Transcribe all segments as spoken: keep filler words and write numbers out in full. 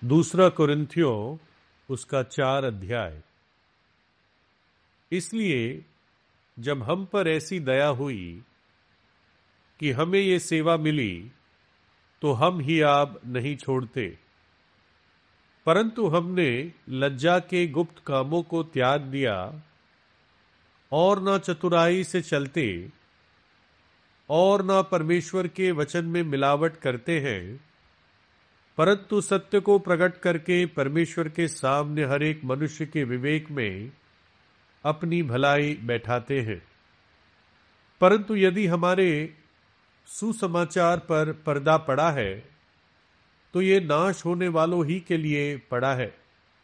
दूसरा कुरिन्थियों उसका चार अध्याय। इसलिए जब हम पर ऐसी दया हुई कि हमें ये सेवा मिली, तो हम ही आप नहीं छोड़ते, परंतु हमने लज्जा के गुप्त कामों को त्याग दिया और न चतुराई से चलते और न परमेश्वर के वचन में मिलावट करते हैं, परंतु सत्य को प्रकट करके परमेश्वर के सामने हर एक मनुष्य के विवेक में अपनी भलाई बैठाते हैं। परंतु यदि हमारे सुसमाचार पर पर्दा पड़ा है, तो ये नाश होने वालों ही के लिए पड़ा है,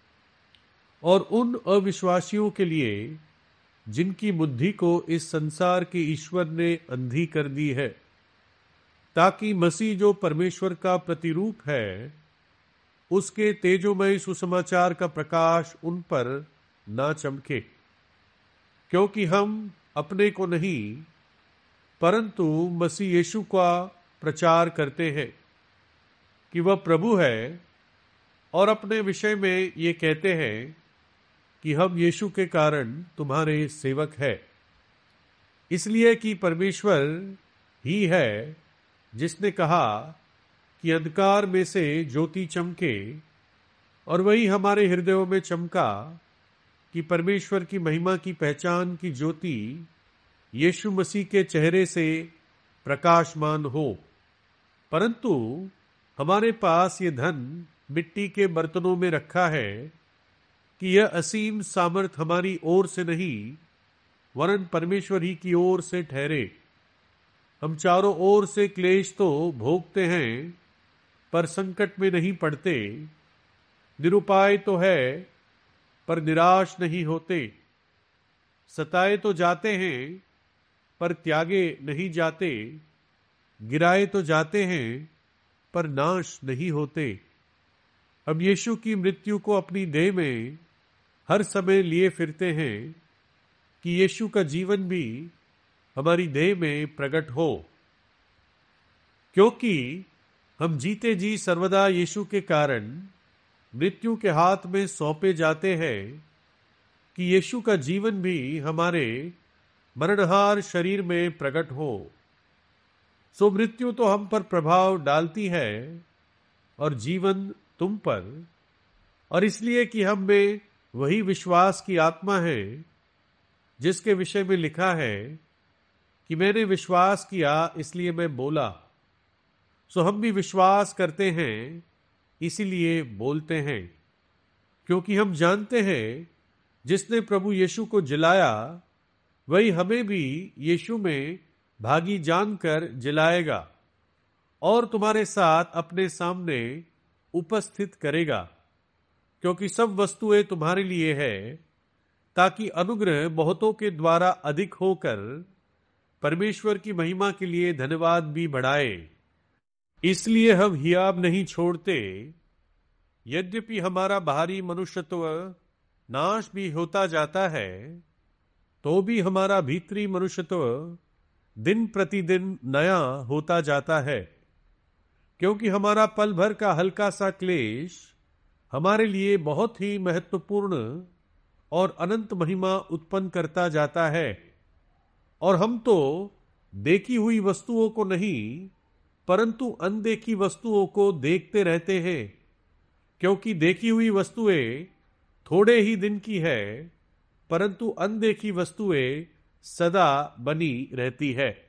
और उन अविश्वासियों के लिए जिनकी बुद्धि को इस संसार के ईश्वर ने अंधी कर दी है, ताकि मसीह जो परमेश्वर का प्रतिरूप है, उसके तेजोमय सुसमाचार का प्रकाश उन पर ना चमके। क्योंकि हम अपने को नहीं, परंतु मसीह यीशु का प्रचार करते हैं कि वह प्रभु है, और अपने विषय में ये कहते हैं कि हम यीशु के कारण तुम्हारे सेवक हैं। इसलिए कि परमेश्वर ही है जिसने कहा कि अंधकार में से ज्योति चमके, और वही हमारे हृदयों में चमका कि परमेश्वर की महिमा की पहचान की ज्योति यीशु मसीह के चेहरे से प्रकाशमान हो। परंतु हमारे पास ये धन मिट्टी के बर्तनों में रखा है कि यह असीम सामर्थ हमारी ओर से नहीं, वरन परमेश्वर ही की ओर से ठहरे। हम चारों ओर से क्लेश तो भोगते हैं, पर संकट में नहीं पड़ते, निरुपाय तो है, पर निराश नहीं होते, सताए तो जाते हैं, पर त्यागे नहीं जाते, गिराए तो जाते हैं, पर नाश नहीं होते। हम यीशु की मृत्यु को अपनी देह में हर समय लिए फिरते हैं कि यीशु का जीवन भी हमारी देह में प्रकट हो। क्योंकि हम जीते जी सर्वदा यीशु के कारण मृत्यु के हाथ में सौंपे जाते हैं, कि यीशु का जीवन भी हमारे मरणहार शरीर में प्रकट हो। सो मृत्यु तो हम पर प्रभाव डालती है, और जीवन तुम पर, और इसलिए कि हम में वही विश्वास की आत्मा है जिसके विषय में लिखा है कि मैंने विश्वास किया इसलिए मैं बोला। सो हम भी विश्वास करते हैं इसीलिए बोलते हैं, क्योंकि हम जानते हैं जिसने प्रभु यीशु को जिलाया, वही हमें भी यीशु में भागी जानकर जिलाएगा और तुम्हारे साथ अपने सामने उपस्थित करेगा। क्योंकि सब वस्तुएं तुम्हारे लिए है, ताकि अनुग्रह बहुतों के द्वारा अधिक होकर परमेश्वर की महिमा के लिए धन्यवाद भी बढ़ाए। इसलिए हम हियाब नहीं छोड़ते, यद्यपि हमारा बाहरी मनुष्यत्व नाश भी होता जाता है, तो भी हमारा भीतरी मनुष्यत्व दिन प्रतिदिन नया होता जाता है। क्योंकि हमारा पल भर का हल्का सा क्लेश हमारे लिए बहुत ही महत्वपूर्ण और अनंत महिमा उत्पन्न करता जाता है। और हम तो देखी हुई वस्तुओं को नहीं, परंतु अनदेखी वस्तुओं को देखते रहते हैं, क्योंकि देखी हुई वस्तुएं थोड़े ही दिन की है, परंतु अनदेखी वस्तुएं सदा बनी रहती है।